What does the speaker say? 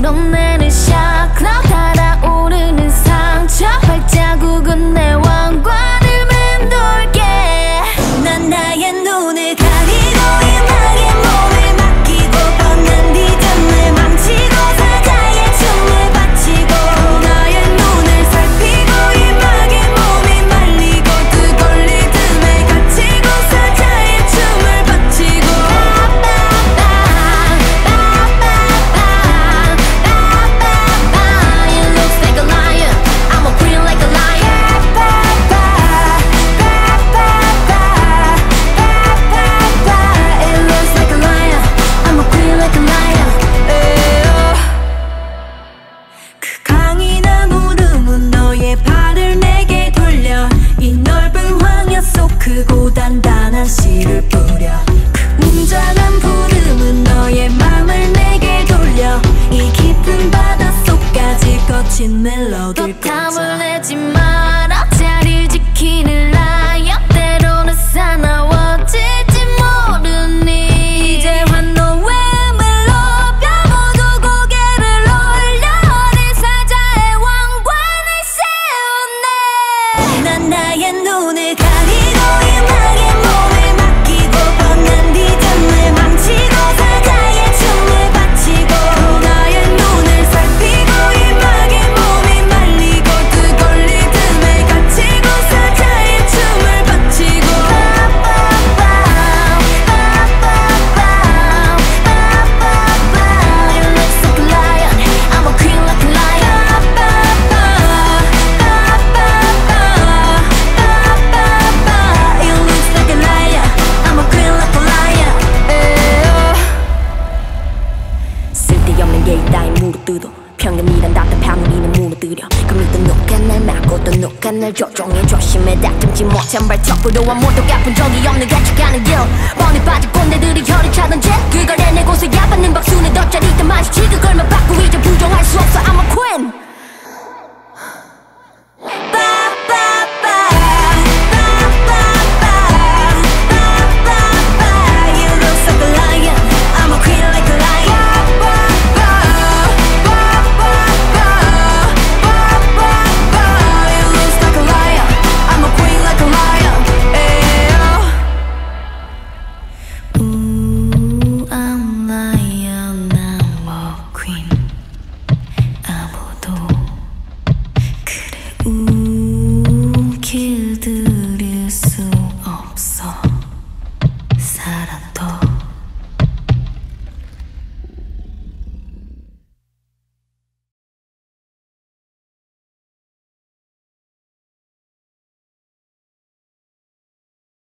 드러내는 샤크라 달아오르는 상처 발자국은 내 왕관을 맴돌게 난 나의 눈을 가리고 음악에 몸을 맡기고 뻗는 리듬을 망치고 사자의 춤을 바치고 나의 눈을 살피고 음악에 몸이 말리고 뜨거운 리듬에 갇히고 사자의 춤을 바치고 It looks like a lion, I'm a queen like a lion. It looks like a lion, I'm a queen like a lion. 그 강인한 울음은 너의 발을 내게 돌려 이 넓은 황야 속 크고 단단한 씨를 뿌려 그 웅장한 부름은 너의 맘을 내게 돌려 이 깊은 바닷속까지 거친 멜로디를 꽂아 땀을 내지 마라 자리를 지키는 라이언 때로는 사나워질지 모르니 이제 환호의 음을 높여 모두 고개를 올려 어린 사자의 왕관을 세우네 난 나의 눈을 가리고 음악에 몸을 맡기고 뻗는 리듬을 망치고 사자의 춤을 바치고 나의 눈을 살피고 음악에 몸이 말리고 뜨거운 리듬에 갇히고 사자의 춤을 바치고 It looks like a lion, I'm a queen like a lion. It looks like a lion, I'm a queen like a lion. 쓸데없는 예의 따위 무릎 평균이란 답답함 우리는 무너뜨려 금리도 누가 날 막고 또 누가 날 조종해 조심해 닥침지 못한 발톱으로 아무도 아픈 적이 없는 가축하는 길 뻔히 빠진 꼰대들이 혀를 차던 jet 그걸 해내고서 야받는 박수는 더 짜릿한 마주치 그걸만